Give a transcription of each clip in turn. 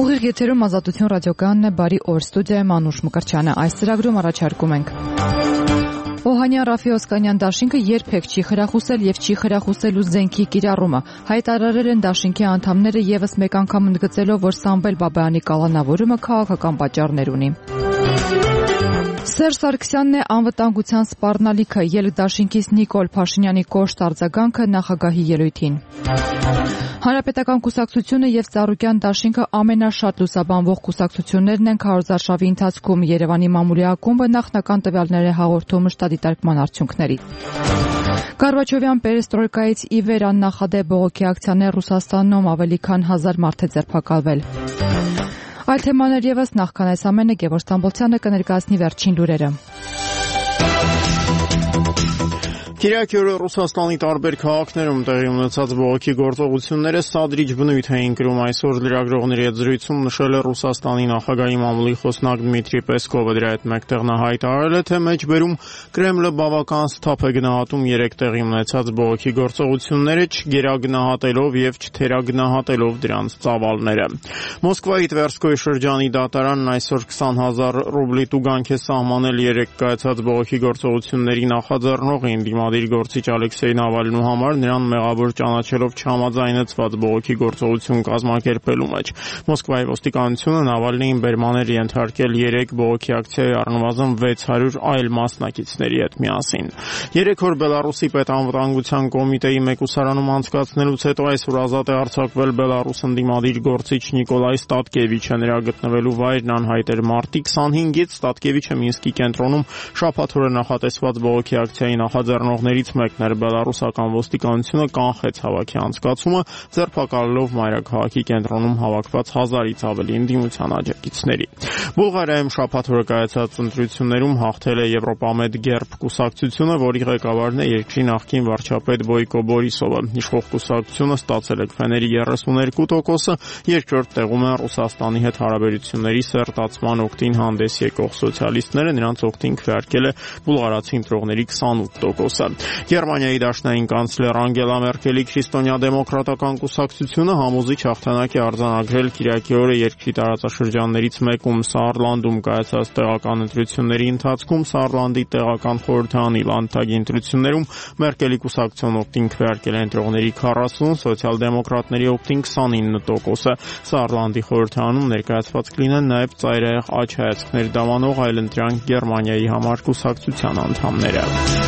Ուղիղ եթերում Ազատություն ռադիոկայանն է, բարի օր, ստուդիայում Անուշ Մկրտչյանը։ Այս ծրագրում առաջարկում ենք Օհանյան Ռաֆի Օսկանյան դաշինքը երբեք չի խրախուսել եւ չի խրախուսելու զենքի կիրառումը։ Հայտարարել են դաշինքի անդամները եւս մեկ անգամ ընդգծելով, որ Սամվել Բաբայանի կալանավորումը քաղաքական պատճառներ ունի։ Սերժ Սարգսյանն է անվտանգության սպառնալիքը, ելք դաշինքից Նիկոլ Փաշինյանի կոշտ արձագանքը նախագահի ելույթին։ Հանրապետական կուսակցությունը եւ Ծառուկյան դաշինքը ամենաշատ լուսաբանվող կուսակցություններն են քարոզարշավի ընթացքում։ Երևանի մամուլի ակումբը նախնական տվյալներ է հաղորդում մշտադիտարկման արդյունքներից։ Գորբաչովյան պերեստրոյկայից ի վեր աննախադեպ բողոքի ակցիաներ Ռուսաստանում, ավելի քան 1000 մարդ է ձերբակալվել։ Այլ թեմաներ եւս, նախքան այս ամենը Գևորգ Ստամբոլցյանը կներկայացնի վերջին լուրերը։ Կիրակի օրը Ռուսաստանի տարբեր քաղաքներում տեղի ունեցած բողոքի գործողությունները սադրիչ բնույթ էին կրում։ Այսօր լրագրողների հետ զրույցում նշել է Ռուսաստանի նախագահի մամուլի խոսնակ Դմիտրի Պեսկովը։ Դրա հետ մեկտեղ նա հայտարարել է, թե մեջբերում Կրեմլը բավական սթափ է գնահատում 3 տեղի ունեցած բողոքի գործողությունները, չգերագնահատելով եւ չթերագնահատելով դրանց ծավալները։ Մոսկվայի Տվերսկոյի շրջանի դատարանն այսօր 20,000 ռուբլի տուգանք է սահմանել 3 կայացած բողոքի գործողությունների նախաձեռնողին դիմադիր գործիչ Ալեքսեյ Նավալնու համար, նրան մեղավոր ճանաչելով չհամաձայնեցված բողոքի գործողություն կազմակերպելու մեջ։ Մոսկվայի ոստիկանությունը Նավալնիին բերման էր ենթարկել 3 բողոքի ակցիայի առնվազն 600 այլ մասնակիցների հետ միասին։ 3 օր Բելարուսի պետանվտանգության կոմիտեի մեկուսարանում անցկացնելուց հետո այսօր ազատ է արձակվել Բելարուս ընդդիմադիր գործիչ Նիկոլայ Ստատկևիչը։ Նրա գտնվելու վայրն անհայտ էր։ Մարտի 25-ից Ստատկևիչը Մինսկի կենտրոնում շաբաթ օրը նախատեսված բողոքի ակցիայի նախաձեռնողներից մեկն էր։ Բելարուսական ոստիկանությունը կանխեց հավաքի անցկացումը, ձերբակալելով մայրաքաղաքի կենտրոնում հավաքված 1000-ից ավելի ընդդիմության աջակիցների։ Բուլղարիայում շաբաթ օրը կայացած ընտրություններում հաղթել է Եվրոպամեդ Գերբ կուսակցությունը, որի ղեկավարն է երկրի նախկին վարչապետ Բոյկո Բորիսովը։ Իշխող կուսակցությունը ստացել է քվեների 32%, երկրորդ տեղում են Ռուսաստանի հետ հարաբերությունների սերտացման օգտին հանդես եկող սոցիալիստները, նրանց օգտին քվեարկել է բուլղարացի ընտրողների 28%։ Գերմանիայի դաշնային կանցլեր Անգելա Մերկելի քրիստոնյա դեմոկրատական կուսակցությունը համոզիչ հաղթանակ է արձանագրել Կիրակի օրը երկրի տարածաշրջաններից մեկում Սաառլանդում կայացած տեղական ընտրությունների ընթացքում։ Սաառլանդի տեղական խորհրդարանի Լանդտագի ընտրություններում Մերկելի կուսակցության օգտին քվեարկել են ընտրողների 40, սոցիալ-դեմոկրատների օգտին 29%։ Սաառլանդի խորհրդարանում ներկայացված կլինեն նաև ծայրահեղ աջ հայացքներ դավանող այլընտրանք Գերմանիայի համար կուսակցության անդամները։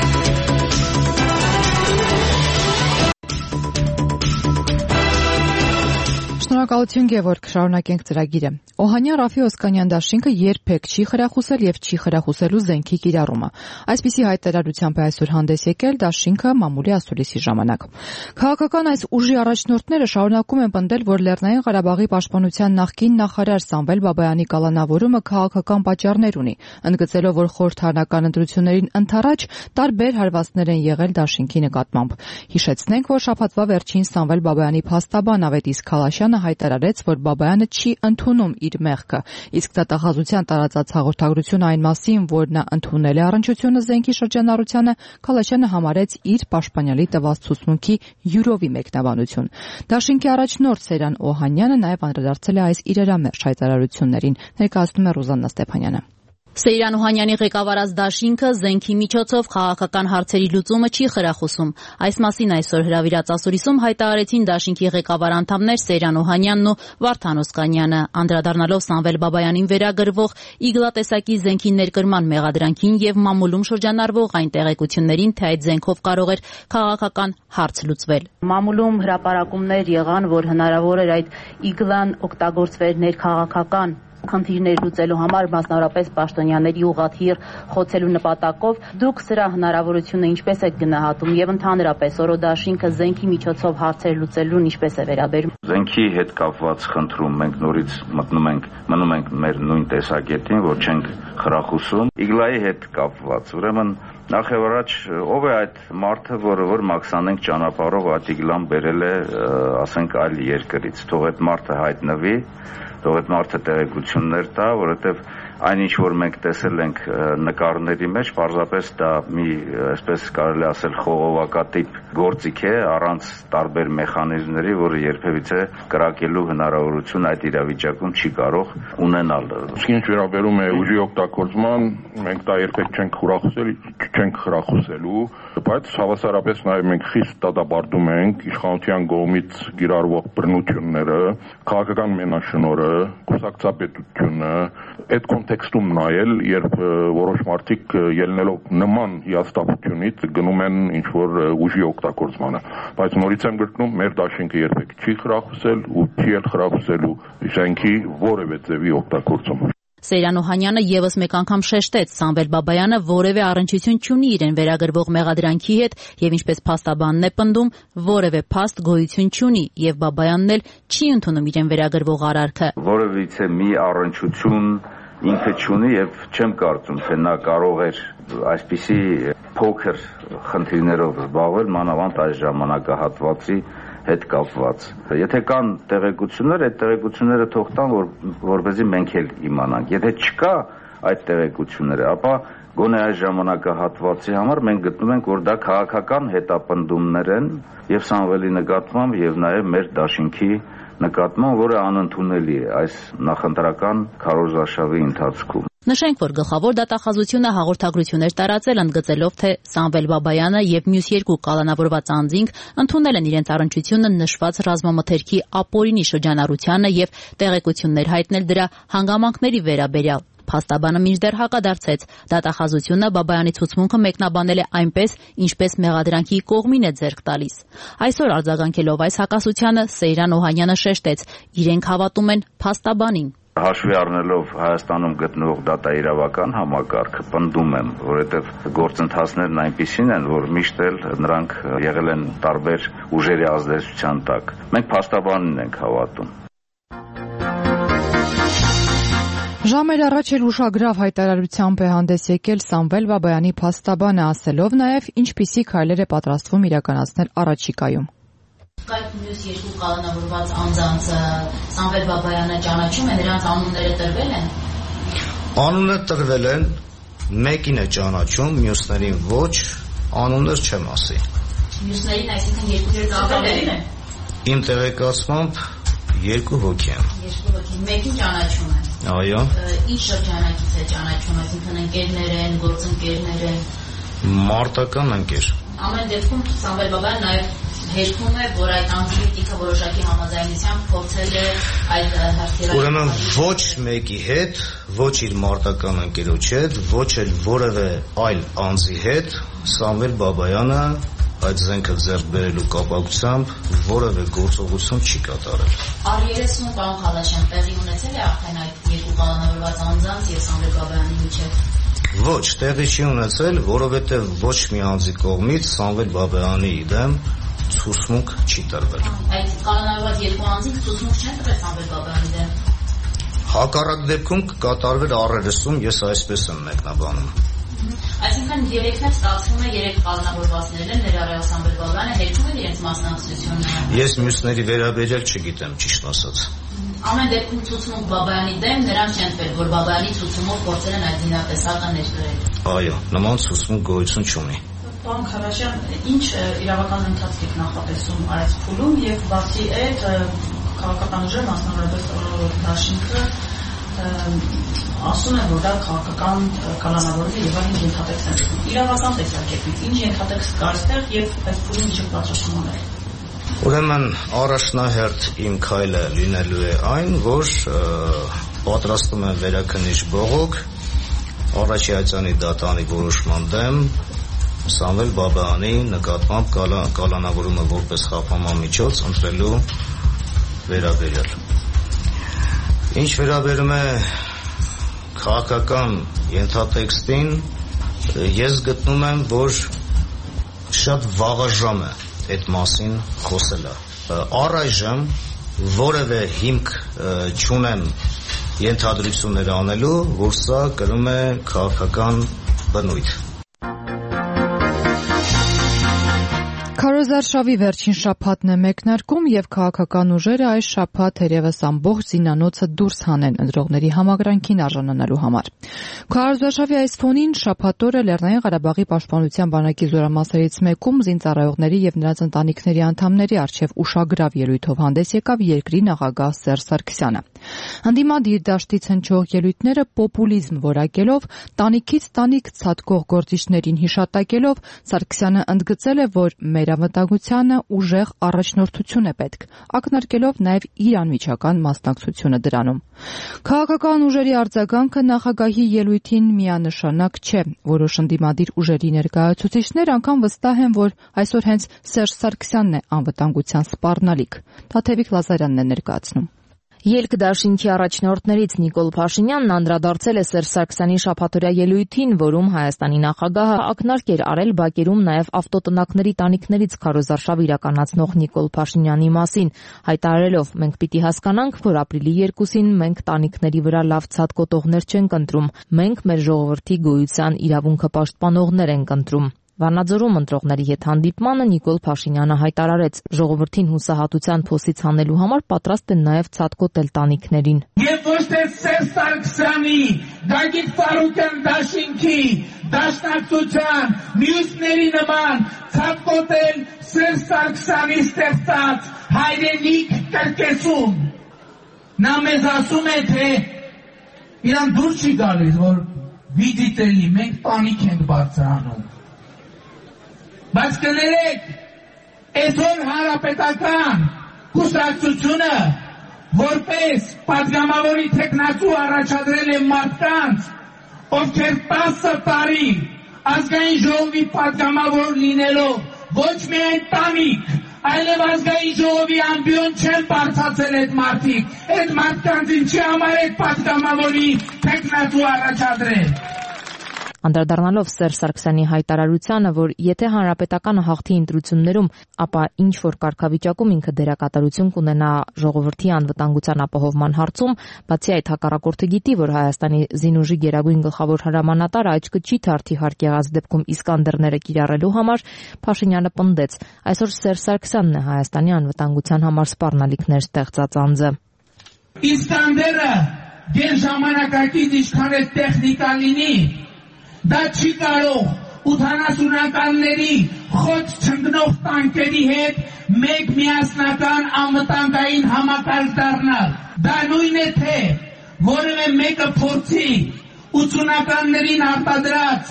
Շնորհակալություն Գևորգ, շարունակենք ծրագիրը։ Օհանյան Ռաֆի Օսկանյան դաշինքը երբեք չի խրախուսել եւ չի խրախուսելու զենքի կիրառումը։ Այսպիսի հայտարարությամբ է այսօր հանդես եկել դաշինքը մամուլի ասուլիսի ժամանակ։ Քաղաքական այս ուժի առաջնորդները շարունակում են պնդել, որ Լեռնային Ղարաբաղի պաշտպանության նախկին նախարար Սամվել Բաբայանի կալանավորումը քաղաքական պատճառներ ունի, ընդգծելով, որ խորհրդարանական ընտրություններին ընդառաջ տարբեր հարվածներ են եղել դաշինքի նկատմամբ։ Հիշեցնենք, որ շաբաթվա վերջին Սամվել Բաբայանի փաստաբան Ավետիս Քալաշյանը հայտարարեց, որ Բաբայանը չի ընդունում իր մեղքը, իսկ դատախազության տարածած հաղորդագրությունը այն մասին, որ նա ընդունել է առնչությունը զենքի շրջանառությանը, Քալաշյանը համարեց իր պաշտպանյալի տված ցուցմունքի յուրովի մեկնաբանություն։ Դաշինքի առաջնորդ Սեյրան Օհանյանը նաև անդրադարձել է այս իրարամերժ հայտարարություններին, ներկայացնում է Ռուզաննա Ստեփանյանը։ Սեյրան Օհանյանի ղեկավարած դաշինքը զենքի միջոցով քաղաքական հարցերի լուծումը չի խրախուսում։ Այս մասին այսօր հրավիրած ասուլիսում հայտարարեցին դաշինքի ղեկավար անդամներ Սեյրան Օհանյանն ու Վարդան Օսկանյանը, անդրադառնալով Սամվել Բաբայանին վերագրվող իգլա տեսակի զենքի ներկրման մեղադրանքին եւ մամուլում շրջանառվող այն տեղեկություններին, թե այդ զենքով կարող էր քաղաքական հարց լուծվել։ Մամուլում հրապարակումներ եղան, որ հնարավոր էր այդ իգլան օգտագործվել ներքաղաքական խնդիրներ լուծելու համար, մասնավորապես պաշտոնյաների ուղղաթիռ խոցելու նպատակով։ Դուք սրա հնարավորությունը ինչպես եք գնահատում եւ ընդհանրապես օրոդաշինքը զենքի միջոցով հարցեր լուծելուն ինչպես է վերաբերում։ Զենքի հետ կապված խնդրում մենք նորից մնում ենք մեր նույն տեսակետին, որ չենք խրախուսում։ Իգլայի հետ կապված, ուրեմն նախ եւ առաջ ով է այդ մարդը, որ մաքսանենք ճանապարհով այդ իգլան բերել է, ասենք այլ երկրից, թող այդ մարդը հայտնվի, թող այդ մարդը տեղեկություններ տա, որովհետև Այնինչ որ մենք տեսել ենք նկարների մեջ, պարզապես դա մի, այսպես կարելի ասել, խողովակատիպ գործիք է առանց տարբեր մեխանիզմների, որը երբևիցե կրակելու հնարավորություն այդ իրավիճակում չի կարող ունենալ։ Ինչ վերաբերում է ուժի օգտագործման, մենք դա երբեք չենք խրախուսելու, բայց հավասարապես նաև մենք խիստ դատապարտում ենք իշխանության կողմից կիրառվող բռնությունները, քաղաքական մենաշնորհը, կուսակցապետությունը, այդ կոնտեքստում նայել, երբ որոշ մարդիկ ելնելով նման հիասթափությունից գնում են ինչ-որ ուժի օգտագործմանը, բայց նորից եմ գրկնում, մեր դաշինքը երբեք չի խրախուսել ու չի էլ խրախուսելու զենքի որևէ ձևի օգտագործումը։ Սեյրան Օհանյանը եւս մեկ անգամ շեշտեց, Սամվել Բաբայանը որևէ առնչություն չունի իրեն վերագրվող մեղադրանքի հետ եւ ինչպես փաստաբանն է պնդում, որևէ փաստ գոյություն չունի եւ Բաբայանն էլ չի ընդունում իրեն վերագրվող արարքը։ Որևիցե մի առնչություն ինքը չունի եւ չեմ կարծում, թե նա կարող էր այսպիսի փոքր խնդիրներով զբաղվել, մանավանդ այս ժամանակահատվածի հետ կապված։ Եթե կան տեղեկություններ, այդ տեղեկությունները թող տան, որպեսզի մենք էլ իմանանք։ Եթե չկա այդ տեղեկությունները, ապա գոնե այս ժամանակահատվածի համար մենք գտնում ենք, որ դա քաղաքական հետապնդումներ են եւ Սամվելի նկատմամբ եւ նաեւ մեր դաշինքի նկատմամբ, որը անընդունելի է այս նախընտրական քարոզարշավի ընթացքում։ Նշենք, որ գլխավոր դատախազությունը հաղորդագրություններ տարածել ընդգծելով, թե Սամվել Բաբայանը եւ մյուս երկու կալանավորված անձինք ընդունել են իրենց առնչությունը նշված ռազմամթերքի ապօրինի շրջանառությանը եւ տեղեկություններ հայտնել դրա հանգամանքների վերաբերյալ։ Փաստաբանը մինչդեռ հակադարձեց, դատախազությունը Բաբայանի ցուցմունքը մեկնաբանել է այնպես, ինչպես մեղադրանքի կողմին է ձեռք տալիս։ Այսօր արձագանքելով այս հակասությանը Սեյրան Օհանյանը շեշտեց, իրենք հավատում են փաստաբանին։ Հաշվի առնելով Հայաստանում գտնվող դատաիրավական համակարգը, պնդում եմ, որովհետև գործընթացներն այնպիսին են, որ միշտ էլ նրանք եղել են տարբեր ուժերի ազդեցության տակ։ Մենք փաստաբանին ենք հավատում։ Ժամեր առաջ էլ ուշագրավ հայտարարությամբ է հանդես եկել Սամվել Բաբայանի փաստաբանը, ասելով նաև ինչպիսի քայլեր է պատրաստվում իրականացնել առաջիկայում։ Այդ մյուս երկու կալանավորված անձանց Սամվել Բաբայանը ճանաչում է, նրանց անունները տրվել են։ Անունները տրվել են, մեկին է ճանաչում, մյուսներին ոչ, անուններ չեմ ասի։ Մյուսներին, այսինքն երկու ծավալերին է։ Իմ տեղեկացմամբ երկու հոգի են։ Երկու հոգի, մեկին ճանաչում են։ Այո։ Ինչ շրջանակից է ճանաչում, այսինքն ընկերներ են, գործընկերներ են։ Մարտական ընկեր։ Ամեն դեպքում Սամվել Բաբայանը նաև հերքում է, որ այդ անտիբիոտիկը որոշակի համաձայնությամբ փորձել է այդ հրթիռը։ Ուրեմն ոչ մեկի հետ, ոչ իր մարտական ընկերոջ հետ, ոչ էլ որևէ այլ անձի հետ Սամվել Բաբայանը այդ զենքը ձեռք բերելու կապակցությամբ որևէ գործողություն չի կատարել։ R30 պարոն Խալաշյան, տեղի ունեցել է արդեն այդ երկու կալանավորված անձանց եւ Սամվել Բաբայանի միջեւ։ Ոչ, տեղի չի ունեցել, որովհետեւ ոչ մի անձի կողմից Սամվել Բաբայանի դեմ ցուցմունք չի տրվել։ Այդ կալանավորված երկու անձինք ցուցմունք չեն տվել Սամվել Բաբայանի դեմ։ Հակառակ դեպքում կկատարվեր R30, ես այսպես եմ մեկնաբանում։ Այսինքն երեքն էլ ստացվում է երեք կալանավորվածներն ներառյալ Սամվել Բաբայանը հերքում են իրենց մասնակցությունը։ Ես մյուսների վերաբերյալ չգիտեմ, ճիշտ ասած։ Ամեն դեպքում ցուցմունք Բաբայանի դեմ նրանք չեն տվել, որ Բաբայանի ցուցումով փորձել են այդ զինատեսակը ներդրել։ Այո, նման ցուցմունք գոյություն չունի։ Պարոն Խալաշյան, ինչ իրավական ընթացք եք նախատեսում այս փուլում եւ բացի այդ քաղաքական ուժերը, մասնավորապես դաշինքը ասում են, որ դա քաղաքական կալանավորվել եւ այն ենթատեքստ է։ Իրավական տեսակետից ինչ ենթատեքստ կա այստեղ եւ այս փուլում ինչ պատրաստում անել։ Ուրեմն առաջնահերթ իմ քայլը լինելու է այն, որ պատրաստում եմ վերաքննիչ բողոք Առաջիայցյանի դատանի որոշման դեմ Սամվել Բաբայանի նկատմամբ կալանավորումը որպես խափանման միջոց ընտրելու վերաբերյալ։ Ինչ վերաբերում է քաղաքական ենթատեքստին, ես գտնում եմ, որ շատ վաղաժամ է այդ մասին խոսելը։ Առայժմ որևէ հիմք չունեմ ենթադրություններ անելու, որ սա կրում է քաղաքական բնույթ։ Քարոզարշավի վերջին շաբաթն է մեկնարկում եւ քաղաքական ուժերը այս շաբաթ երևս ամբողջ զինանոցը դուրս հանեն ընտրողների համակրանքին արժանանալու համար։ Քարոզարշավի այս ֆոնին շաբաթ օրը Լեռնային Ղարաբաղի պաշտպանության բանակի զորամասերից մեկում զինծառայողների եւ նրանց ընտանիքների անդամների արչեւ ուշագրավ ելույթով հանդես եկավ երկրի նախագահ Սերժ Սարգսյանը։ Հանդիմադիր դաշտից հնչող ելույթները պոպուլիզմ որակելով, տանիքից տանիք ցատկող գործիչներին հիշատակելով Սարգսյանը ընդգծել է, որ մեր անվտանգությանը ուժեղ առաջնորդություն է պետք, ակնարկելով նաև իր անմիջական մասնակցությունը դրանում։ Քաղաքական ուժերի արձագանքը նախագահի ելույթին միանշանակ չէ, որոշ ընդդիմադիր ուժերի ներկայացուցիչներ անգամ վստահ են, որ այսօր հենց Սերժ Սարգսյանն է անվտանգության սպառնալիք։ Թաթևիկ Լազարյանն է ներկայացնում։ Ելք դաշինքի առաջնորդներից Նիկոլ Փաշինյանն անդրադարձել է Սերժ Սարգսյանի շաբաթօրյա ելույթին, որում Հայաստանի նախագահը ակնարկ էր արել բակերում նաև ավտոտնակների տանիքներից քարոզարշավ իրականացնող Նիկոլ Փաշինյանի մասին, հայտարարելով. «Մենք պիտի հասկանանք, որ ապրիլի 2-ին մենք տանիքների վրա լավ ցատկոտողներ չենք ընտրում, մենք մեր ժողովրդի գոյության իրավունքը պաշտպանողներ ենք ընտրում»։ Վանաձորում ընտրողների հետ հանդիպմանը Նիկոլ Փաշինյանը հայտարարեց. «Ժողովրդին հուսահատության փոսից հանելու համար պատրաստ են նաև ցատկոտել տանիքներին»։ Եվ ոչ թե Սերժ Սարգսյանի, Գագիկ Ծառուկյան դաշինքի, դաշնակցության, մյուսների նման ցատկոտել Սերժ Սարգսյանի ստեղծած հայրենիք կրկեսում։ Նա մեզ ասում է, թե իրան դուր չի գալիս, որ վիդիտելի, մենք տանիք ենք բարձրանում։ Բայց կներեք, այսօր հանրապետական կուսակցությունը որպես պատգամավորի թեկնածու առաջադրել է մարդկանց, ովքեր 10 տարի ազգային ժողովի պատգամավոր լինելով ոչ միայն տանիք, այլև ազգային ժողովի ամբիոն չեն բարձրացել այդ մարդիկ, այդ մարդկանց ինչի համար է պատգամավորի թեկնածու առաջադրել։ Անդրադառնալով Սերժ Սարգսյանի հայտարարությանը, որ եթե հանրապետականը հաղթի ընտրություններում, ապա ինչ որ կարգավիճակում ինքը դերակատարություն կունենա ժողովրդի անվտանգության ապահովման հարցում, բացի այդ հակառակորդը գիտի, որ Հայաստանի զինուժի գերագույն գլխավոր հրամանատարը աչքը չի թարթի հարկ եղած դեպքում Իսկանդերները կիրառելու համար, Փաշինյանը պնդեց. «Այսօր Սերժ Սարգսյանն է Հայաստանի անվտանգության համար սպառնալիքներ ստեղծած անձը»։ Իսկանդերը դեր ժամանակակից ինչքան է տեխնիկա լինի, դա չի կարող 80-ականների խոչ չընկնող տանկերի հետ մեկ միասնական անվտանգային համակարգ դառնալ։ Դա նույն է, թե որևէ մեկը փորձի 80-ականներին արտադրած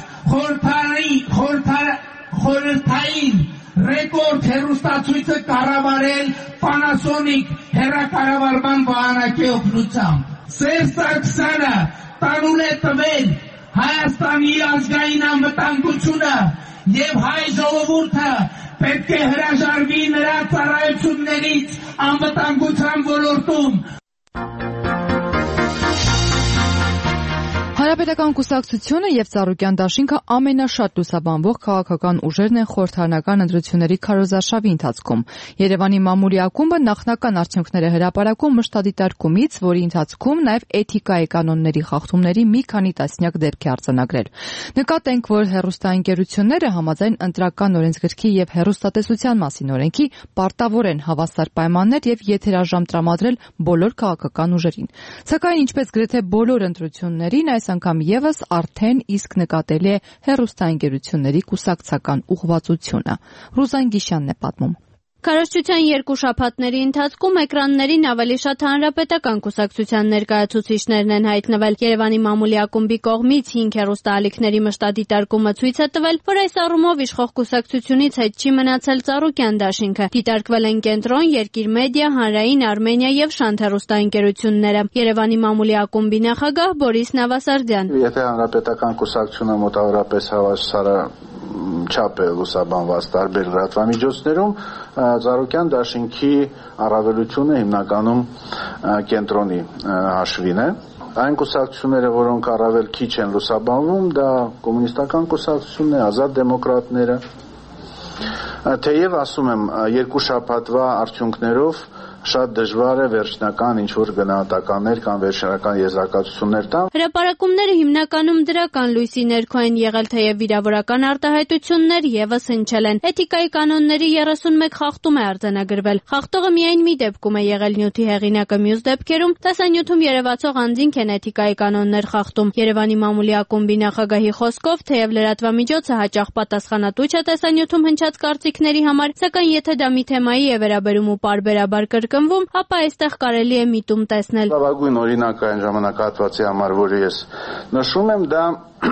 խորհրդային ռեկորդ հեռուստացույցը կառավարել Panasonic հեռակառավարման վահանակի օգնությամբ։ Սերժ Սարգսյանը տանուլ է տվել Հայաստանի ազգային անվտանգությունը եւ հայ ժողովուրդը պետք է հրաժարվի նրա ծառայություններից անվտանգության ոլորտում։ Հանրապետական կուսակցությունը եւ Ծառուկյան դաշինքը ամենաշատ լուսաբանվող քաղաքական ուժերն են խորհրդարանական ընտրությունների քարոզարշավի ընթացքում։ Երևանի մամուլի ակումբը նախնական արդյունքները հրապարակում մշտադիտարկումից, որի ընթացքում նաեւ էթիկայի կանոնների խախտումների մի քանի տասնյակ դեպք է արձանագրել։ Նկատենք, որ հեռուստաընկերությունները համաձայն ընտրական օրենսգրքի եւ հեռուստատեսության մասին օրենքի պարտավոր են հավասար պայմաններ եւ եթերաժամ տրամադրել բոլոր քաղաքական ուժերին։ Սակայն ինչպես գրեթե բոլոր ընտրություններին այս անգամ եւս արդեն իսկ նկատելի է հեռուստաընկերությունների կուսակցական ուղղվածությունը։ Ռուզան Գիշյանն է պատմում։ Քարոզչության երկու շաբաթների ընթացքում էկրաններին ավելի շատ հանրապետական կուսակցության ներկայացուցիչներն են հայտնվել։ Երևանի մամուլի ակումբի կողմից 5 հեռուստաալիքների մշտադիտարկումը ցույց է տվել, որ այս առումով իշխող կուսակցությունից հետ չի մնացել Ծառուկյան դաշինքը։ Դիտարկվել են Կենտրոն, Երկիր մեդիա, Հանրային, Արմենիա եւ Շանթ հեռուստաընկերությունները։ Երևանի մամուլի ակումբի նախագահ Բորիս Նավասարդյան։ Եթե հանրապետական կուսակցությունը մոտավորապես հավասար չափ է լուսաբանված տարբեր լրատվամիջոցներում, Ծառուկյան դաշինքի առավելությունը հիմնականում Կենտրոնի հաշվին է։ Այն կուսակցությունները, որոնք առավել քիչ են լուսաբանվում, դա կոմունիստական կուսակցությունն է, ազատ դեմոկրատները։ Թեև ասում եմ, երկու շաբաթվա արդյունքներով շատ դժվար է վերջնական ինչ-որ գնահատականներ կամ վերջնական եզրակացություններ տան։ Հրապարակումները հիմնականում դրական լույսի ներքո են եղել, թեև վիրավորական արտահայտություններ եւս հնչել են։ Էթիկայի կանոնների 31 խախտում է արձանագրվել։ Խախտողը միայն մի դեպքում է եղել նյութի հեղինակը, մյուս դեպքերում տեսանյութում երևացող անձինք են էթիկայի կանոններ խախտում։ Երևանի մամուլի ակումբի նախագահի խոսքով, թեև լրատվամիջոցը հաճախ պատասխանատու չէ տեսանյութում հնչած կարծիքների համար, սակայն եթե դա մի թեմայի է վերաբերում ու պարբերաբար կրկնվում, ապա այստեղ կարելի է միտում տեսնել։ Լավագույն օրինակը այն ժամանակահատվածի համար, որը ես նշում եմ, դա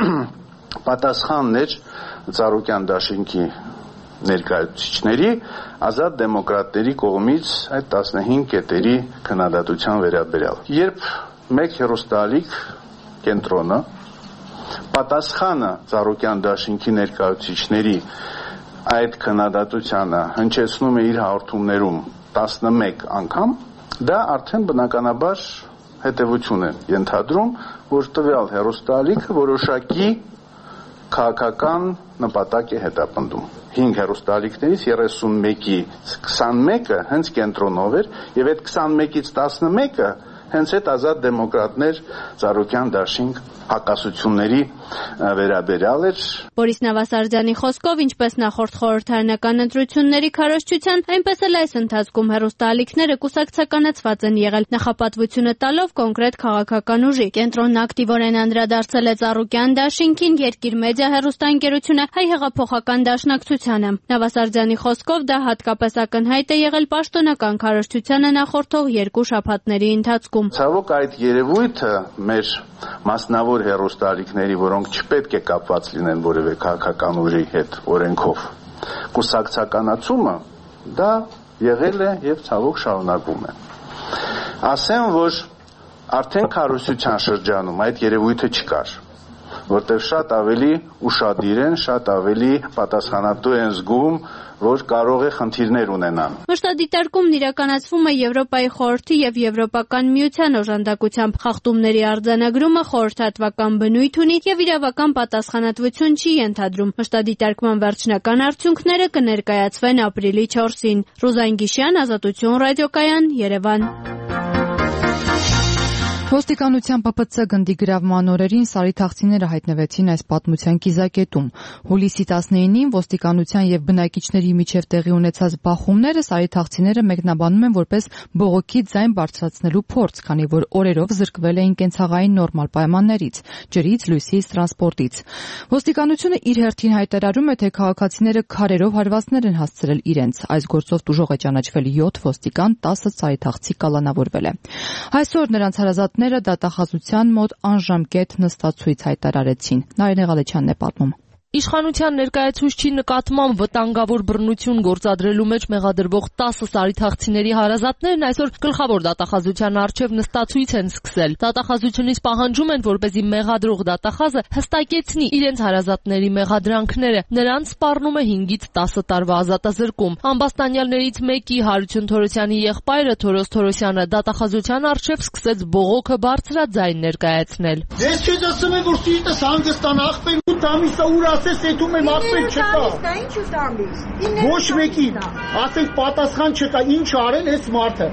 պատասխանն էր Ծառուկյան դաշինքի ներկայացուցիչների ազատ դեմոկրատների կողմից այդ 15 կետերի քննադատության վերաբերյալ։ Երբ մեկ հեռուստաալիք կենտրոնը պատասխանը Ծառուկյան դաշինքի ներկայացուցիչների այդ քննադատությանը հնչեցնում է իր հաղորդումներում 11 անգամ, դա արդեն բնականաբար հետևություն է ենթադրում, որ տվյալ հեռուստաալիքը որոշակի քաղաքական նպատակ է հետապնդում։ 5 հեռուստաալիքներից 31-ի 21-ը հենց կենտրոնով էր, եւ այդ 21-ից 11-ը հենց այդ ազատ դեմոկրատներ Ծառուկյան դաշինք հակասությունների վերաբերյալ էր։ Բորիս Նավասարդյանի խոսքով, ինչպես նախորդ խորհրդարանական ընտրությունների քարոզչության, այնպես էլ այս ընթացքում հեռուստաալիքները կուսակցականացված են եղել, նախապատվությունը տալով կոնկրետ քաղաքական ուժի։ Կենտրոնն ակտիվորեն անդրադարձել է Ծառուկյան դաշինքին, Երկիր մեդիա հեռուստաընկերությունը, Հայ հեղափոխական դաշնակցությանը։ Նավասարդյանի խոսքով դա հատկապես ակնհայտ է եղել պաշտոնական քարոզչությանը նախորդող 2 շաբաթների ընթացքում։ Ցավոք այդ երևույթը մեր մասնավոր հեռուստաալիքների, որոնք չպետք է կապված լինեն որևէ քաղաքական ուժի հետ օրենքով, կուսակցականացումը դա եղել է եւ ցավոք շարունակվում է։ Ասեմ, որ արդեն քարոզչության շրջանում այդ երևույթը չկար, որտեղ շատ ավելի ուշադիր են, շատ ավելի պատասխանատու են զգում, որ կարող է խնդիրներ ունենան։ Մշտադիտարկումն իրականացվում է Եվրոպայի խորհրդի եւ Եվրոպական միության օժանդակությամբ։ Խախտումների արձանագրումը խորհրդատվական բնույթ ունի եւ իրավական պատասխանատվություն չի ենթադրում։ Մշտադիտարկման վերջնական արդյունքները կներկայացվեն ապրիլի 4-ին։ Ռուզան Գիշյան, Ազատություն ռադիոկայան, Երևան։ Ոստիկանության ՊՊՑ գնդի գրավման օրերին սարիթաղցիները հայտնվեցին այս պատմության կիզակետում։ Հուլիսի 19-ին ոստիկանության եւ բնակիչների միջև տեղի ունեցած բախումները սարիթաղցիները մեկնաբանում են որպես բողոքի ձայն բարձրացնելու փորձ, քանի որ օրերով զրկվել էին կենցաղային նորմալ պայմաններից՝ ջրից, լույսից, տրանսպորտից։ Ոստիկանությունը իր հերթին հայտարարում է, թե քաղաքացիները քարերով հարվածներ են հասցրել իրենց։ Այս գործով տուժող է ճանաչվել 7 ոստիկան, 10 սարիթաղցի կալանավորվել է։ Այսօր նրանց հարազատները դատախազության մոտ անժամկետ նստացույց հայտարարեցին։ Նարինե Ղալեչյանն է պատմում։ Իշխանության ներկայացուցչի նկատմամբ վտանգավոր բռնություն գործադրելու մեջ մեղադրվող 10 սարիթաղցիների հարազատներն այսօր գլխավոր դատախազության առջև նստացույց են սկսել։ Դատախազությունից պահանջում են, որպեսզի մեղադրող դատախազը հստակեցնի իրենց հարազատների մեղադրանքները։ Նրանց սպառնում է 5-ից 10 տարվա ազատազրկում։ Ամբաստանյալներից մեկի Հարություն Թորոսյանի եղբայրը Թորոս Թորոսյանը դատախազության առջև սկսեց բողոքը բարձրաձայն ներկայացնել։ Ես քեզ ասում եմ, որ սիրտս հանգստանա, ախպեր 8 ամիսա ուր ասես էդում եմ ախպեր չկա։ Ինչ 8 ամիս։ Ոչ մեկին, ասենք պատասխան չկա, ինչ արել էս մարդը։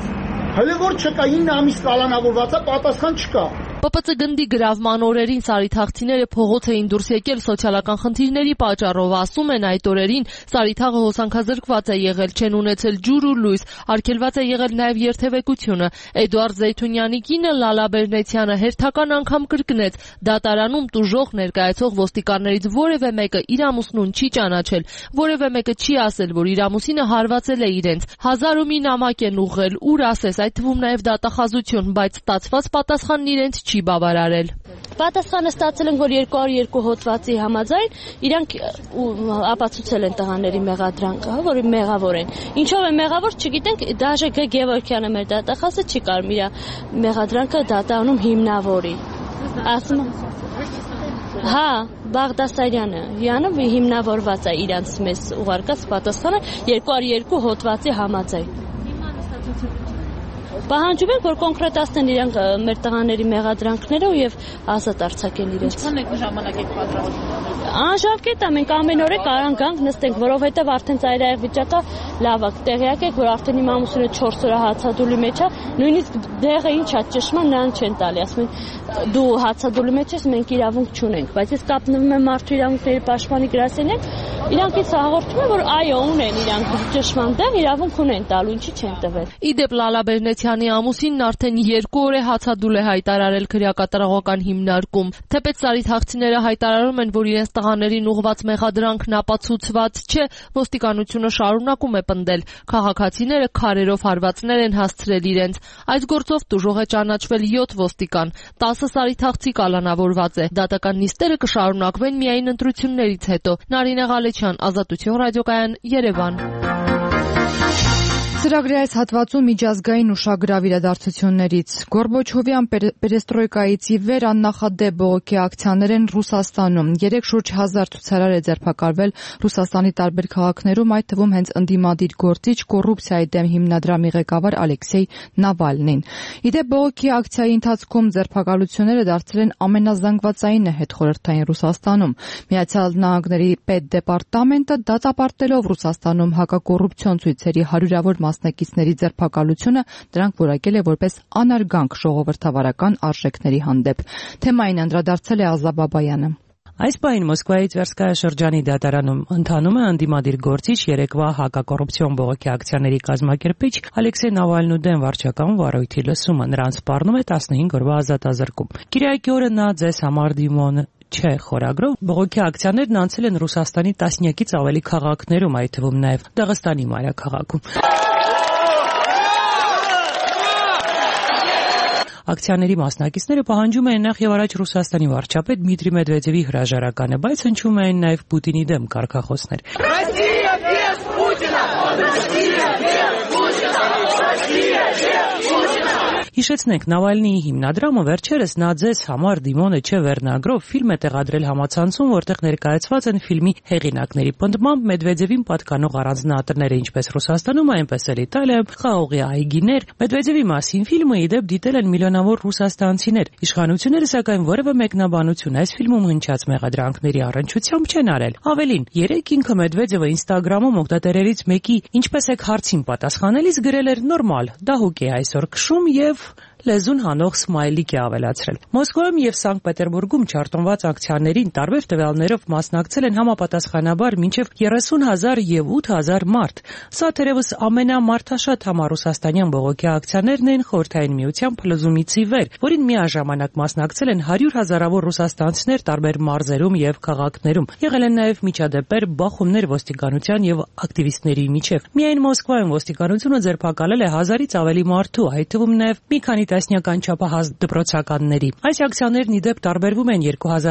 Հələ որ չկա 9 ամիս կալանավորված է, պատասխան չկա։ ՊՊՑ գնդի գրավման օրերին սարիթաղցիները փողոց էին դուրս եկել սոցիալական խնդիրների պատճառով, ասում են այդ օրերին սարիթաղը հոսանքազրկված է եղել, չեն ունեցել ջուր ու լույս, արգելված է եղել նաև երթևեկությունը։ Էդուարդ Զեյթունյանի կինը Լալա Բերնեցյանը հերթական անգամ կրկնեց, դատարանում տուժող ներկայացող ոստիկաններից որևէ մեկը իր ամուսնուն չի ճանաչել, որևէ մեկը չի ասել, որ իր ամուսինը հարվածել է իրենց։ Հազար ու մի նամակ են ուղղել, ուր ասես, այդ թվում նաև դատախազություն, բայց ստացված պատասխանն իրենց չի բավարարել։ Պատասխանը ստացել են, որ 202 հոդվածի համաձայն իրանք ապացուցել են տղաների մեղադրանքը, որ մեղավոր են։ Ինչով է մեղավոր, չգիտենք, դաժե Գևորգյանը մեր դատախազը չի կարող իր մեղադրանքը դատանում հիմնավորի։ Ասում հա, Բաղդասարյանը, Յանը հիմնավորված է իրանց մեզ ուղարկած պատասխանը 202 հոդվածի համաձայն։ Պահանջում ենք, որ կոնկրետացնեն իրենք մեր տղաների մեղադրանքները եւ ազատ արձակեն իրենց։ Ինչքան եք ժամանակ եք պատրաստ։ Անժամկետ է, մենք ամեն օր կարան գանք նստենք, որովհետեւ արդեն ծայրահեղ վիճակը լավ է։ Տեղյակ եք, որ արդեն իմ ամուսինը 4 օր հացադուլի մեջ է, նույնիսկ դեղը ինչ է ճշմարտ նրան չեն տալի, ասում են դու հացադուլի մեջ ես, մենք իրավունք չունենք, բայց ես կապնվում եմ մարդու իրավունքների պաշտպանի գրասենյակ, իրանք ինձ հաղորդում են, որ այո, ունեն իրանք ճշմարտ դեղ իրավունք ունեն տալու, ինչի չեն տվել։ Իդեպ Լալա Բերնեցյանի ամուսինն արդեն 2 օր է հացադուլ է հայտարարել քրեակատարողական հիմնարկում։ Թեպետ Սարի Թախծիները հայտարարում են, որ իրենց տղաներին ուղղված մեղադրանքն ապացուցված չէ, ոստիկանությունը շարունակում է պնդել։ Քաղաքացիները քարերով հարվածներ են հասցրել իրենց։ Այս գործով տուժող է ճանաչվել 7 ոստիկան, 10 Սարի Թախծի կալանավորված է։ Դատական նիստերը կշարունակվեն միայն ընտրություններից հետո։ Նարինե Ղալեչյան, Ազատություն ռադիոկայան, Երևան։ Ծրագրի այս հատվածում միջազգային ուշագրավ իրադարձություններից Գորբաչովյան պերեստրոյկայից ի վեր աննախադեպ բողոքի ակցիաներ են Ռուսաստանում։ 3 շուրջ 1000 ցուցարար է ձերբակալվել Ռուսաստանի տարբեր քաղաքներում, այդ թվում հենց ընդդիմադիր գործիչ կոռուպցիայի դեմ հիմնադրամի ղեկավար Ալեքսեյ Նավալնին։ Իդեպ բողոքի ակցիայի ընթացքում ձերբակալությունները դարձել են ամենազանգվածայինը հետխորհրդային Ռուսաստանում։ Միացյալ Նահանգների պետդեպարտամենտը դատապարտելով Ռուսաստանում հակակոռուպցիոն ցույցերի հարյուրավոր մասնակիցների ձերբակալությունը դրանք որակել է որպես անարգանք ժողովրդավարական արժեքների հանդեպ։ Թեմային անդրադարձել է Ազա Բաբայանը։ Այս պահին Մոսկվայի Տվերսկայա շրջանի դատարանում ընթանում է ընդդիմադիր գործիչ երեկվա հակակոռուպցիոն բողոքի ակցիաների կազմակերպիչ Ալեքսեյ Նավալնու դեմ վարչական վարույթի լսումը։ Նրան սպառնում է 15 օրվա ազատազրկում։ Կիրակի օրը նա ձեզ համար դիմոն չէ խորագրով բողոքի ակցիաներն անցել են Ռուսաստանի տասնյակից ավելի քաղաքներում, այդ թվում նաև Դաղստանի մայրաքաղաքում։ Ակցիաների մասնակիցները պահանջում էին նախ եւ առաջ Ռուսաստանի վարչապետ Դմիտրի Մեդվեդևի հրաժարականը, բայց հնչում էին նաև Պուտինի դեմ կարգախոսներ։ Ռոսիա без Պուտինա! Ռոսիա без Պուտինա! Ռոսիա без Պուտինա! Հիշեցնենք, Նավալնիի հիմնադրամը վերջերս «Նա ձեզ համար դիմոնը չէ» վերնագրով ֆիլմ է տեղադրել համացանցում, որտեղ ներկայացված են ֆիլմի հեղինակների պնդմամբ Մեդվեդևին պատկանող առանձնահատները ինչպես Ռուսաստանում, այնպես էլ Իտալիայում խաղողի այգիներ։ Մեդվեդևի մասին ֆիլմը իդեպ դիտել են միլիոնավոր ռուսաստանցիներ։ Իշխանությունները սակայն որևէ մեկնաբանություն այս ֆիլմում հնչած մեղադրանքների առնչությամբ չեն արել։ Ավելին, երեկ ինքը Մեդվեդևը Ինստագրամում օգտատերերից մեկի «Ինչպես եք» հարցին պատասխանելիս գրել էր «նորմալ», դահուկ է այսօր քշում եւ լեզուն հանող սմայլիկ է ավելացրել։ Մոսկվայում եւ Սանկտ Պետերբուրգում չարտնված ակցիաներին տարբեր տվյալներով մասնակցել են համապատասխանաբար մինչեւ 30,000 եւ 8,000 մարդ։ Սա թերևս ամենամարդաշատ համառուսաստանյան բողոքի ակցիաներն են Խորհրդային Միության փլուզումից ի վեր, որին միաժամանակ մասնակցել են 100,000-ավոր ռուսաստանցիներ տարբեր մարզերում եւ քաղաքներում։ Եղել են նաեւ միջադեպեր, բախումներ ոստիկանության եւ ակտիվիստների միջեւ։ Միայն Մոսկվայում ոստիկանությունը ձերբակալել է 1000-ից ավելի մարդու, այդ թվում նաեւ մի քանի տասնյական չափահաս դպրոցականների։ Այս ակցիաներն իդեպ տարբերվում են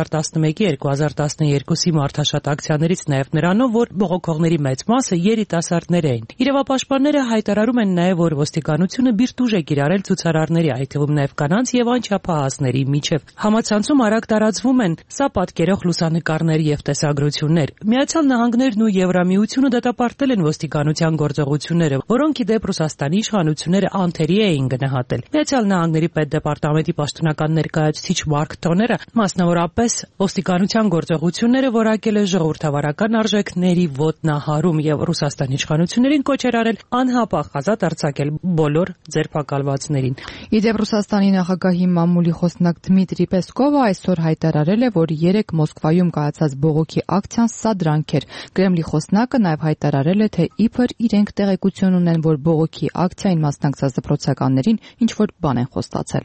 2011-2012-ի մարդաշատ ակցիաներից նաև նրանով, որ բողոքողների մեծ մասը երիտասարդներ էին։ Իրավապաշտպանները հայտարարում են նաև, որ ոստիկանությունը բիրտուժ է կիրառել ցուցարարների, այդ թվում նաև կանանց եւ անչափահասների միջև։ Համացանցում արագ տարածվում են սա պատկերող լուսանկարներ եւ տեսագրություններ։ Միացյալ Նահանգներն ու Եվրամիությունը դատապարտել են ոստիկանության գործողությունները, որոնք իդեպ Ռուսաստանի իշխանությունները անթերի էին գնահատել։ Միացյալ Նահանգների պետդեպարտամենտի պաշտոնական ներկայացուցիչ Մարկ Տոները մասնավորապես ոստիկանության գործողությունները որակել է ժողովրդավարական արժեքների ոտնահարում եւ Ռուսաստանի իշխանություններին կոչ էր արել անհապաղ ազատ արձակել բոլոր ձերբակալվածներին։ Իդեպ Ռուսաստանի նախագահի մամուլի խոսնակ Դմիտրի Պեսկովը այսօր հայտարարել է, որ 3 Մոսկվայում կայացած բողոքի ակցիան սադրանք էր։ Կրեմլի խոսնակը նաև հայտարարել է, թե իբր իրենք տեղեկություն ունեն, որ բողոքի ակցիային մասնակցած դպրոցականներին ինչ որ բան են խոստացել։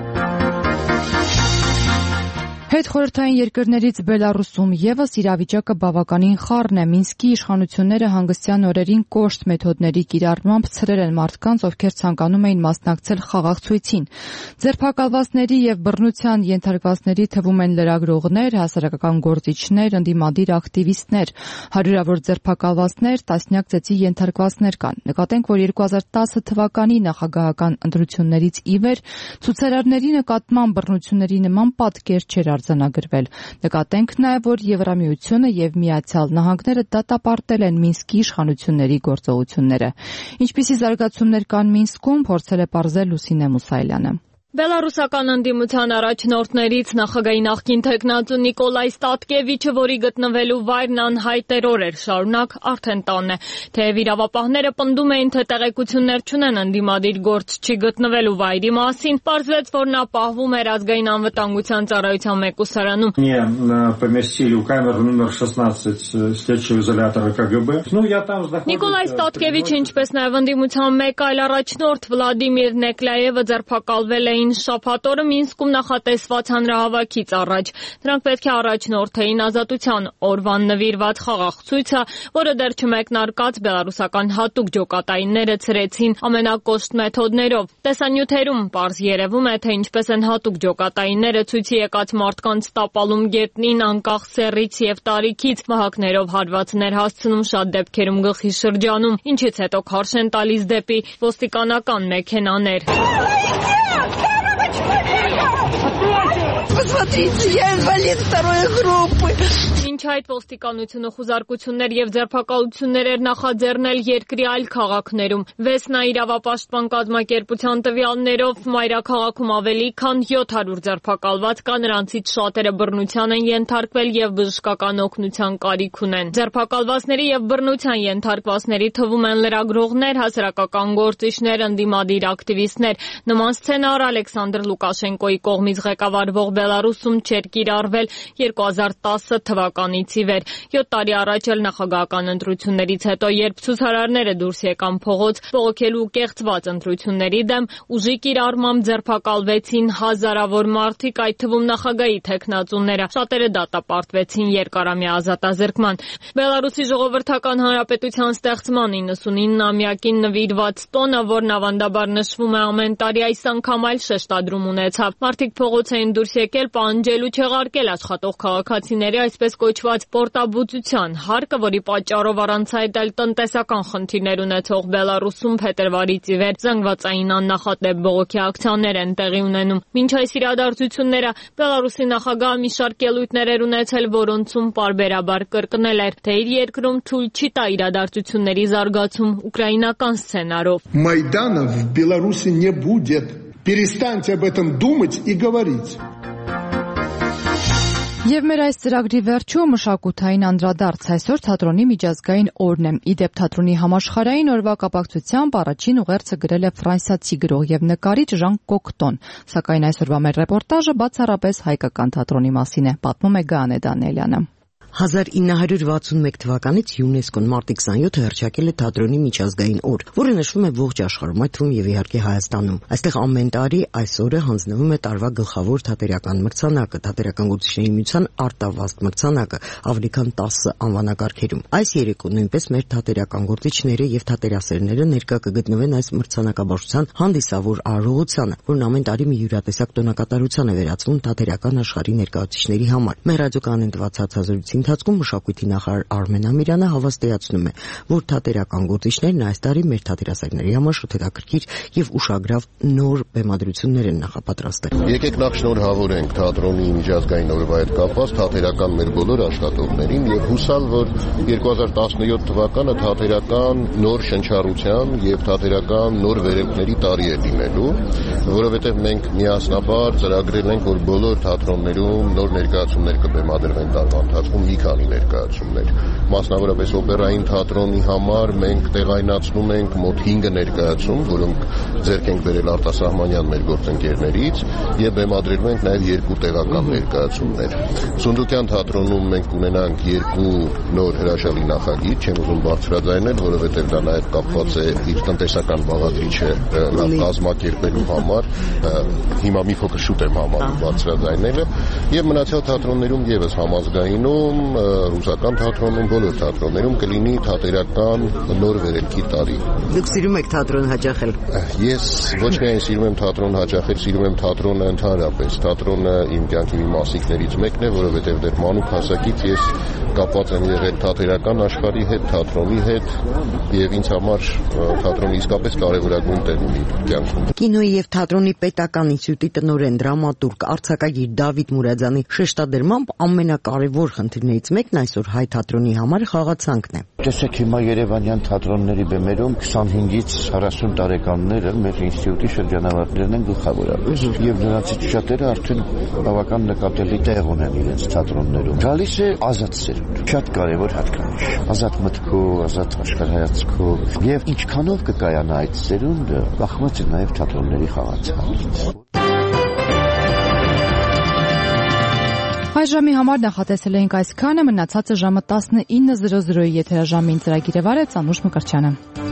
Հետխորհրդային երկրներից Բելարուսում եւս իրավիճակը բավականին խառն է։ Մինսկի իշխանությունները հանգստյան օրերին կոշտ մեթոդների կիրառմամբ ցրել են մարդկանց, ովքեր ցանկանում էին մասնակցել խաղաղ ցույցին։ Ձերբակալվածների եւ բռնության ենթարկվածների թվում են լրագրողներ, հասարակական գործիչներ, ընդդիմադիր ակտիվիստներ։ Հարյուրավոր ձերբակալվածներ, տասնյակ ծեծի ենթարկվածներ կան։ Նկատենք, որ 2010 թվականի նախագահական ընտրություններից ի վեր ցուցարարների նկատմամբ բռնությունների նման պատկեր չէր արձանագրվել։ Նկատենք նաև, որ Եվրամիությունը եւ Միացյալ Նահանգները դատապարտել են Մինսկի իշխանությունների գործողությունները։ Ինչպիսի զարգացումներ կան Մինսկում, փորձել է պարզել Լուսինե Մուսայելյանը։ Բելարուսական ընդդիմության առաջնորդներից նախագահի նախկին թեկնածու Նիկոլայ Ստատկևիչը, որի գտնվելու վայրն անհայտ էր շարունակ արդեն տանն է։ Թեև իրավապահները պնդում էին, թե տեղեկություններ չունեն ընդդիմադիր գործչի գտնվելու վայրի մասին, պարզվեց, որ նա պահվում էր ազգային անվտանգության ծառայության մեկուսարանում։ Նիկոլայ Ստատկևիչը, ինչպես նաև ընդդիմության մեկ այլ առաջնորդ Վլադիմիր Նեկլաևը ձերբակալվել էին շաբաթ օրը Մինսկում նախատեսված հանրահավաքից առաջ։ Նրանք պետք է առաջնորդեին ազատության օրվան նվիրված խաղաղ ցույցը, որը դեռ չմեկնարկած բելարուսական հատուկ ջոկատայինները ցրեցին ամենակոշտ մեթոդներով։ Տեսանյութերում պարզ երևում է, թե ինչպես են հատուկ ջոկատայինները ցույցի եկած մարդկանց տապալում գետնին անկախ սեռից եւ տարիքից, մահակներով հարվածներ հասցնում, շատ դեպքերում գլխի շրջանում, ինչից հետո քարշ են տալիս դեպի ոստիկանական մեքենաներ։ Посмотрите, я инвалид второй группы. Ինչ այդ ոստիկանությունը խուզարկություններ եւ ձերբակալություններ էր նախաձեռնել երկրի այլ քաղաքներում։ Վեսնա իրավապաշտպան կազմակերպության տվյալներով մայրաքաղաքում ավելի քան 700 ձերբակալված կա, նրանցից շատերը բռնության են ենթարկվել եւ բժշկական օգնության կարիք ունեն։ Ձերբակալվածների եւ բռնության ենթարկվածների թվում են լրագրողներ, հասարակական գործիչներ, ընդդիմադիր ակտիվիստներ։ Նման սցենար Ալեքսանդր Լուկաշենկոյի կողմից ղեկավարվող Բելարուսում չէր կիրառվել 2010 թվականից ի վեր։ 7 տարի առաջ էլ նախագահական ընտրություններից հետո, երբ ցուցարարները դուրս եկան փողոց բողոքելու կեղծված ընտրությունների դեմ, ուժի կիրառմամբ ձերբակալվեցին հազարավոր մարդիկ, այդ թվում նախագահի թեկնածուները։ Շատերը դատապարտվեցին երկարամյա ազատազրկման։ Բելարուսի ժողովրդական հանրապետության ստեղծման 99-ամյակին նվիրված տոնը, որն ավանդաբար նշվում է ամեն տարի, այս անգամ այլ շեշտադրում ունեցավ։ Մարդիկ փողոց էին դուրս եկել պահանջել ու չեղարկել աշխատող քաղաքացիների այսպես կոչված պորտաբուծության հարկը, որի պատճառով առանց այդ էլ տնտեսական խնդիրներ ունեցող Բելարուսում փետրվարից ի վեր զանգվածային աննախադեպ բողոքի ակցիաներ են տեղի ունենում։ Մինչ այս իրադարձությունները Բելարուսի նախագահը մի շարք ելույթներ էր ունեցել, որոնցում պարբերաբար կրկնել էր, թե իր երկրում թույլ չի տա իրադարձությունների զարգացում ուկրաինական սցենարով։ Майдана в Беларуси не будет. Перестаньте об этом думать и говорить. Եվ մեր այս ծրագրի վերջում մշակութային անդրադարձ այսօր թատրոնի միջազգային օրն է։ Իդեպ թատրոնի համաշխարհային օրվա կապակցությամբ առաջին ուղերձը գրել է ֆրանսիացի գրող եւ նկարիչ Ժան Կոկտոն, սակայն այսօրվա մեր ռեպորտաժը բացառապես հայկական թատրոնի մասին է, պատմում է Գաանե Դանիելյանը։ 1961 թվականից ՅՈՒՆԵՍԿՕ-ն մարտի 27-ը հռչակել է թատրոնի միջազգային օր, որը նշվում է ողջ աշխարհում, այդ թվում եւ իհարկե Հայաստանում։ Այստեղ ամեն տարի այս օրը հանձնվում է տարվա գլխավոր թատերական մրցանակը, թատերական գործիչների միության արտավազդ մրցանակը, ավելի քան 10 անվանակարգերում։ Այս երեկո նույնպես մեր թատերական գործիչները եւ թատերասերները ներկա կգտնվեն այս մրցանակաբաշխության հանդիսավոր արարողությանը, որն ամեն տարի մի յուրատեսակ տոնակատարության է վերածվում թատերական աշխարհի ներկայացուցիչների համար։ Մեր ռադիոկանեն տված հացազրույցի ընթացքում մշակույթի նախարար Արմեն Ամիրյանը հավաստիացնում է, որ թատերական գործիչներն այս տարի մեր թատերասերների համար շուտ հետաքրքիր եւ ուշագրավ նոր բեմադրություններ են նախապատրաստել։ Եկեք նախ շնորհավորենք թատրոնի միջազգային օրվա հետ կապված թատերական մեր բոլոր աշխատողներին եւ հուսալ, որ 2017 թվականը թատերական նոր շնչառության եւ թատերական նոր վերելքների տարի է լինելու, որովհետեւ մենք միասնաբար ծրագրել ենք, որ բոլոր թատրոններում նոր ներկայացումներ կբեմադրվեն տարվա ընթացքում մի քանի ներկայացումներ։ Մասնավորապես օպերային թատրոնի համար մենք տեղայնացնում ենք մոտ 5 ներկայացում, որոնք ձեռք ենք բերել արտասահմանյան մեր գործընկերներից եւ բեմադրելու ենք նաեւ 2 տեղական ներկայացումներ։ Սունդուկյան թատրոնում մենք կունենանք 2 նոր հրաշալի նախագիծ, չեմ ուզում բարձրաձայնել, որովհետեւ դա նաեւ կապված է իր տնտեսական բաղադրիչը կազմակերպելու համար։ Հիմա մի փոքր շուտ եմ համարում բարձրաձայնելը եւ մնացյալ թատրոններում եւս համազգայինում ռուսական թատրոնում, բոլոր թատրոններում կլինի թատերական նոր վերելքի տարի։ Դուք սիրում եք թատրոն հաճախել։ Ես ոչ միայն սիրում եմ թատրոն հաճախել, սիրում եմ թատրոնը ընդհանրապես։ Թատրոնը իմ կյանքի մի մասիկներից մեկն է, որովհետև դեռ մանուկ հասակից ես կապված եմ եղել թատերական աշխարհի հետ, թատրոնի հետ, եւ ինձ համար թատրոնը իսկապես կարևորագույն տեղ ունի կյանքում։ Կինոյի եւ թատրոնի պետական ինստիտուտի տնօրեն, դրամատուրգ, արձակագիր Դավիթ Մուրադյանի շեշտադրմամբ ամենակարևոր խնդիրներից մեկն այսօր հայ թատրոնի համար խաղացանքն է։ Տեսեք, հիմա երևանյան թատրոնների բեմերում 25-ից 40 տարեկանները մեր ինստիտուտի շրջանավարտներն են գլխավորապես, եւ նրանցից շատերը արդեն բավական նկատելի տեղ ունեն իրենց թատրոններում։ Գալիս է ազատ սերունդ, շատ կարևոր հատկանիշ, ազատ մտքով, ազատ աշխարհայացքով, եւ ինչքանով կկայանա այդ սերունդը, բախված է նաեւ թատրոնների խաղացանկից։ Այս ժամի համար նախատեսել էինք այսքանը, մնացածը ժամը 19:00-ի եթերաժամին ծրագիրը վարեց Անուշ Մկրտչյանը։